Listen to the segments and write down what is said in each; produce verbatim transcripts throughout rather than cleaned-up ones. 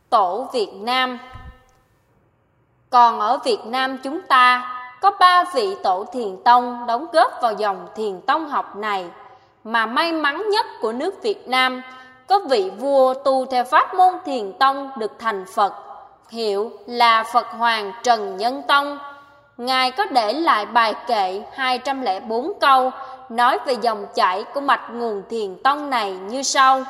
Tổ Việt Nam. Còn ở Việt Nam chúng ta có ba vị tổ Thiền tông đóng góp vào dòng Thiền tông học này, mà may mắn nhất của nước Việt Nam có vị vua tu theo pháp môn Thiền tông được thành Phật, hiệu là Phật Hoàng Trần Nhân Tông. Ngài có để lại bài kệ hai trăm lẻ bốn câu nói về dòng chảy của mạch nguồn Thiền tông này như sau.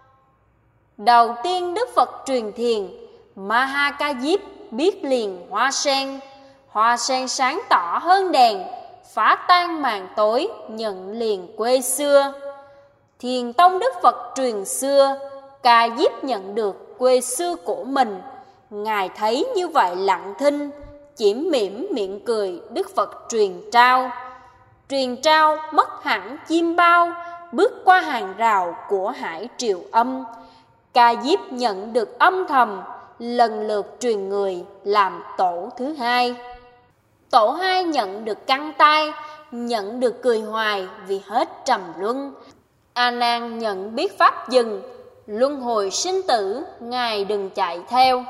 Đầu tiên Đức Phật truyền thiền, Ma Ca Diếp biết liền hoa sen, hoa sen sáng tỏ hơn đèn, phá tan màn tối nhận liền quê xưa. Thiền tông Đức Phật truyền xưa, Ca Diếp nhận được quê xưa của mình. Ngài thấy như vậy lặng thinh, chỉ mỉm miệng cười Đức Phật truyền trao. Truyền trao mất hẳn chim bao, bước qua hàng rào của hải triều âm. Ca Diếp nhận được âm thầm, lần lượt truyền người làm tổ thứ hai. Tổ hai nhận được căng tay, nhận được cười hoài vì hết trầm luân. A Nan nhận biết pháp dừng, luân hồi sinh tử, Ngài đừng chạy theo.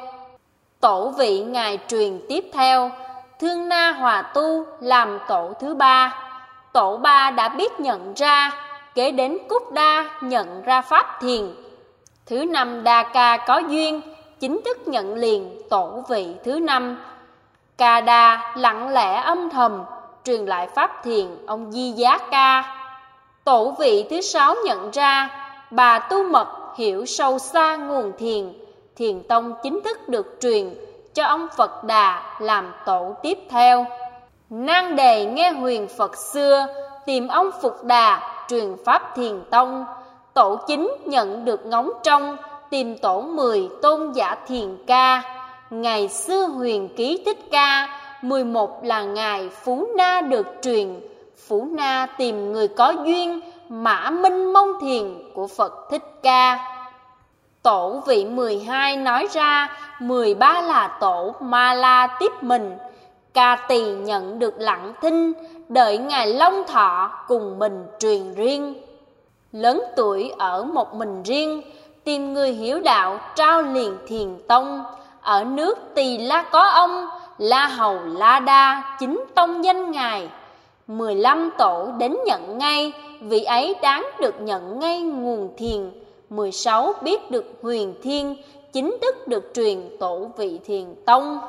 Tổ vị Ngài truyền tiếp theo, Thương Na Hòa Tu làm tổ thứ ba. Tổ ba đã biết nhận ra, kế đến Cúc Đa nhận ra pháp thiền. Thứ năm Đa Ca có duyên, chính thức nhận liền tổ vị thứ năm. Ca Đa lặng lẽ âm thầm, truyền lại pháp thiền ông Di Giá Ca. Tổ vị thứ sáu nhận ra, bà tu mật hiểu sâu xa nguồn thiền. Thiền tông chính thức được truyền cho ông Phật Đà làm tổ tiếp theo. Nan Đề nghe huyền Phật xưa, tìm ông Phục Đà truyền pháp thiền tông. Tổ chính nhận được ngóng trông, tìm tổ mười tôn giả thiền ca. Ngày xưa huyền ký Thích Ca, mười một là ngài Phú Na được truyền. Phú Na tìm người có duyên, Mã Minh mong thiền của Phật Thích Ca. Tổ vị mười hai nói ra, mười ba là tổ Ma La tiếp mình. Ca Tỳ nhận được lặng thinh, đợi ngài Long Thọ cùng mình truyền riêng. Lớn tuổi ở một mình riêng, tìm người hiểu đạo trao liền thiền tông. Ở nước Tỳ La có ông, La Hầu La Đa chính tông danh ngài. Mười lăm tổ đến nhận ngay, vị ấy đáng được nhận ngay nguồn thiền. Mười sáu biết được huyền thiên, chính thức được truyền tổ vị thiền tông.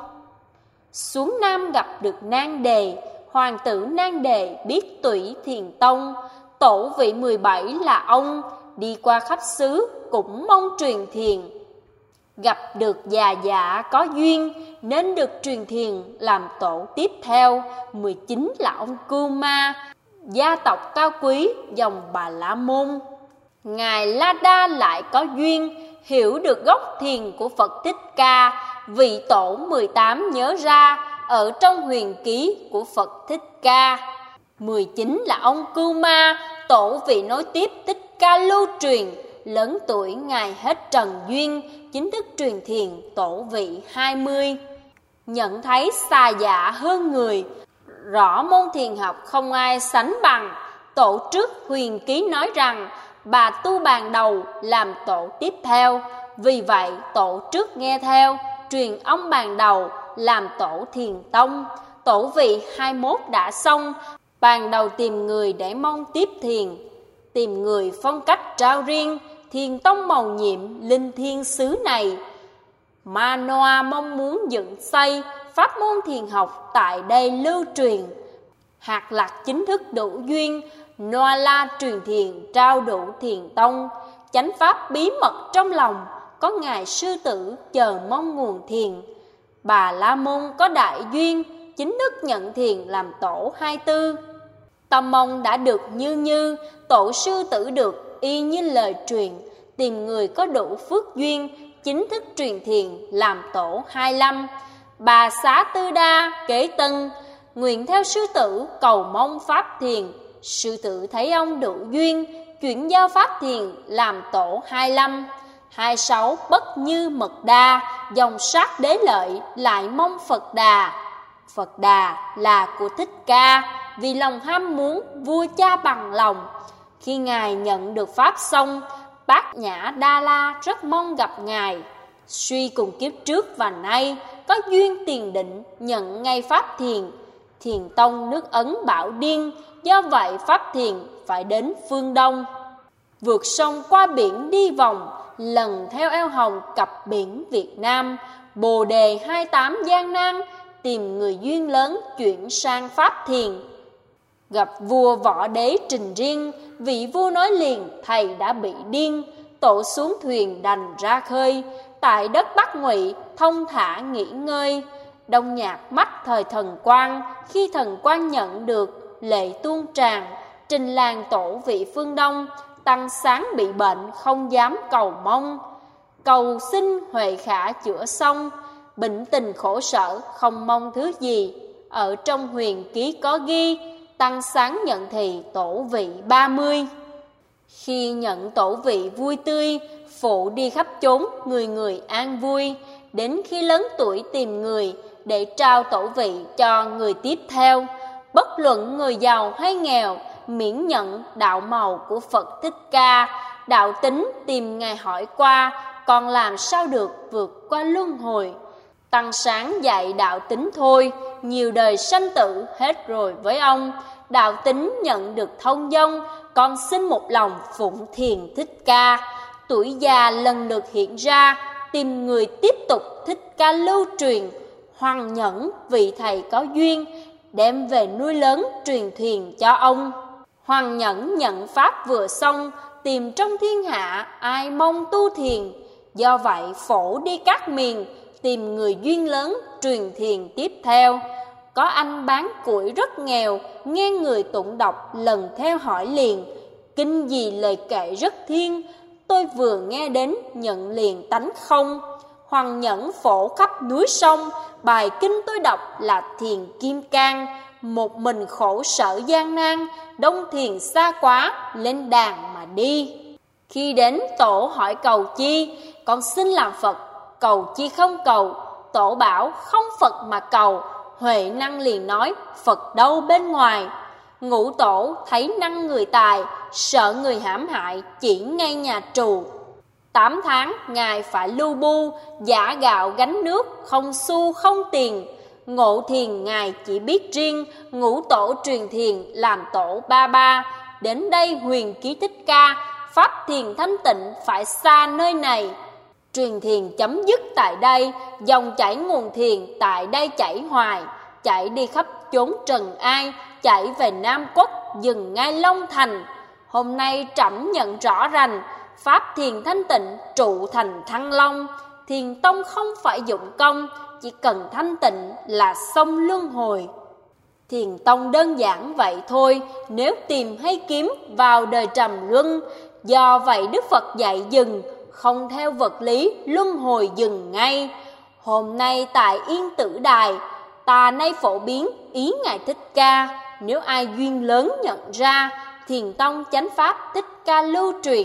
Xuống Nam gặp được Nan Đề, hoàng tử Nan Đề biết tủy thiền tông. Tổ vị mười bảy là ông, đi qua khắp xứ cũng mong truyền thiền. Gặp được già dạ có duyên, nên được truyền thiền làm tổ tiếp theo. Mười chín là ông Cưu Ma, gia tộc cao quý dòng Bà La Môn. Ngài La Đa lại có duyên, hiểu được gốc thiền của Phật Thích Ca. Vị tổ mười tám nhớ ra, ở trong huyền ký của Phật Thích Ca. Mười chín là ông Cưu Ma, tổ vị nối tiếp Thích Ca lưu truyền. Lớn tuổi ngài hết trần duyên, chính thức truyền thiền tổ vị hai mươi. Nhận thấy xa dạ hơn người, rõ môn thiền học không ai sánh bằng. Tổ trước huyền ký nói rằng, bà tu bàn đầu làm tổ tiếp theo. Vì vậy tổ trước nghe theo, truyền ông bàn đầu làm tổ thiền tông. Tổ vị hai mươi mốt đã xong, bàn đầu tìm người để mong tiếp thiền. Tìm người phong cách trao riêng, thiền tông mầu nhiệm linh thiên xứ này. Ma Noa mong muốn dựng xây, pháp môn thiền học tại đây lưu truyền. Hạt Lạc chính thức đủ duyên, Noa La truyền thiền trao đủ thiền tông. Chánh pháp bí mật trong lòng, có ngài sư tử chờ mong nguồn thiền. Bà La Môn có đại duyên, chính thức nhận thiền làm tổ hai tư. Tâm mong đã được như như, tổ sư tử được y như lời truyền. Tìm người có đủ phước duyên, chính thức truyền thiền làm tổ hai lăm. Bà Xá Tư Đa kế tân, nguyện theo sư tử cầu mong pháp thiền. Sư tử thấy ông đủ duyên, chuyển giao pháp thiền làm tổ hai lăm. Hai sáu Bất Như Mật Đa, dòng sát đế lợi lại mong Phật Đà. Phật Đà là của Thích Ca, vì lòng ham muốn vua cha bằng lòng. Khi ngài nhận được pháp xong, Bát Nhã Đa La rất mong gặp ngài. Suy cùng kiếp trước và nay, có duyên tiền định nhận ngay Pháp Thiền. Thiền tông nước Ấn Bảo Điên, do vậy Pháp Thiền phải đến phương Đông. Vượt sông qua biển đi vòng, lần theo eo hồng cập biển Việt Nam. Bồ đề hai tám gian nan, tìm người duyên lớn chuyển sang Pháp Thiền. Gặp vua Võ Đế trình riêng, vị vua nói liền thầy đã bị điên. Tổ xuống thuyền đành ra khơi, tại đất Bắc Ngụy thông thả nghỉ ngơi. Đông Nhạc mắt thời Thần Quang, khi Thần Quang nhận được lệ tuôn tràn. Trình làng tổ vị phương Đông, Tăng Sáng bị bệnh không dám cầu mong. Cầu xin Huệ Khả chữa xong, bệnh tình khổ sở không mong thứ gì. Ở trong huyền ký có ghi, Tăng Sáng nhận thì tổ vị ba mươi. Khi nhận tổ vị vui tươi, phụ đi khắp chốn người người an vui. Đến khi lớn tuổi tìm người, để trao tổ vị cho người tiếp theo. Bất luận người giàu hay nghèo, miễn nhận đạo màu của Phật Thích Ca. Đạo tính tìm Ngài hỏi qua, còn làm sao được vượt qua luân hồi. Tăng Sáng dạy đạo tính thôi, nhiều đời sanh tử hết rồi với ông. Đạo tính nhận được thông dong, con xin một lòng phụng Thiền Thích Ca. Tuổi già lần lượt hiện ra, tìm người tiếp tục Thích Ca lưu truyền. Hoàng Nhẫn vị thầy có duyên, đem về nuôi lớn truyền thiền cho ông. Hoàng Nhẫn nhận Pháp vừa xong, tìm trong thiên hạ ai mong tu thiền. Do vậy phổ đi các miền, tìm người duyên lớn truyền thiền tiếp theo. Có anh bán củi rất nghèo, nghe người tụng đọc lần theo hỏi liền. Kinh gì lời kệ rất thiên, tôi vừa nghe đến nhận liền tánh không. Hoàng Nhẫn phổ khắp núi sông, bài kinh tôi đọc là Thiền Kim Cang. Một mình khổ sở gian nan, đông thiền xa quá, lên đàn mà đi. Khi đến tổ hỏi cầu chi, con xin làm Phật, cầu chi không cầu. Tổ bảo không Phật mà cầu, Huệ Năng liền nói Phật đâu bên ngoài. Ngũ tổ thấy năng người tài, sợ người hãm hại, chỉ ngay nhà trù. Tám tháng Ngài phải lưu bu, giả gạo gánh nước, không xu không tiền. Ngộ thiền Ngài chỉ biết riêng, ngũ tổ truyền thiền làm tổ ba ba. Đến đây huyền ký Thích Ca, Pháp thiền thanh tịnh phải xa nơi này. Truyền thiền chấm dứt tại đây, dòng chảy nguồn thiền tại đây chảy hoài. Chảy đi khắp chốn trần ai, chảy về Nam Quốc, dừng ngay Long Thành. Hôm nay trẫm nhận rõ rành, Pháp thiền thanh tịnh trụ thành Thăng Long. Thiền tông không phải dụng công, chỉ cần thanh tịnh là xong luân hồi. Thiền tông đơn giản vậy thôi, nếu tìm hay kiếm vào đời trầm luân. Do vậy Đức Phật dạy dừng, không theo vật lý luân hồi dừng ngay. Hôm nay tại Yên Tử Đài, ta nay phổ biến ý Ngài Thích Ca. Nếu ai duyên lớn nhận ra, Thiền tông chánh pháp Thích Ca lưu truyền.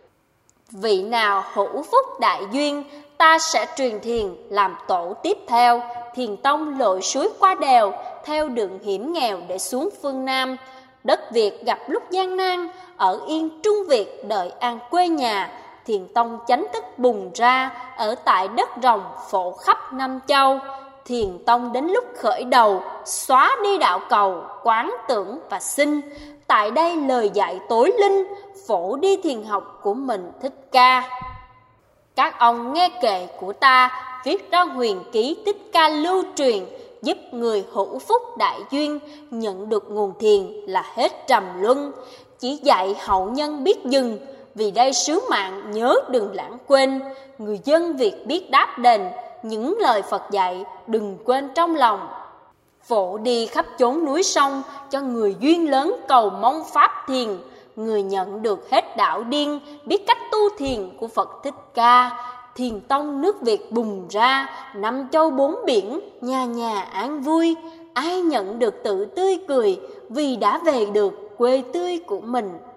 Vị nào hữu phúc đại duyên, ta sẽ truyền thiền làm tổ tiếp theo. Thiền tông lội suối qua đèo, theo đường hiểm nghèo để xuống phương Nam. Đất Việt gặp lúc gian nan, ở yên Trung Việt đợi an quê nhà. Thiền tông chánh thức bùng ra, ở tại đất rồng phổ khắp Nam Châu. Thiền tông đến lúc khởi đầu, xóa đi đạo cầu, quán tưởng và sinh. Tại đây lời dạy tối linh, phổ đi thiền học của mình Thích Ca. Các ông nghe kệ của ta, viết ra huyền ký Thích Ca lưu truyền, giúp người hữu phúc đại duyên nhận được nguồn thiền là hết trầm luân. Chỉ dạy hậu nhân biết dừng, vì đây sứ mạng nhớ đừng lãng quên. Người dân Việt biết đáp đền, những lời Phật dạy đừng quên trong lòng. Phổ đi khắp chốn núi sông, cho người duyên lớn cầu mong pháp thiền. Người nhận được hết đạo điên, biết cách tu thiền của Phật Thích Ca. Thiền tông nước Việt bùng ra, năm châu bốn biển, nhà nhà an vui. Ai nhận được tự tươi cười, vì đã về được quê tươi của mình.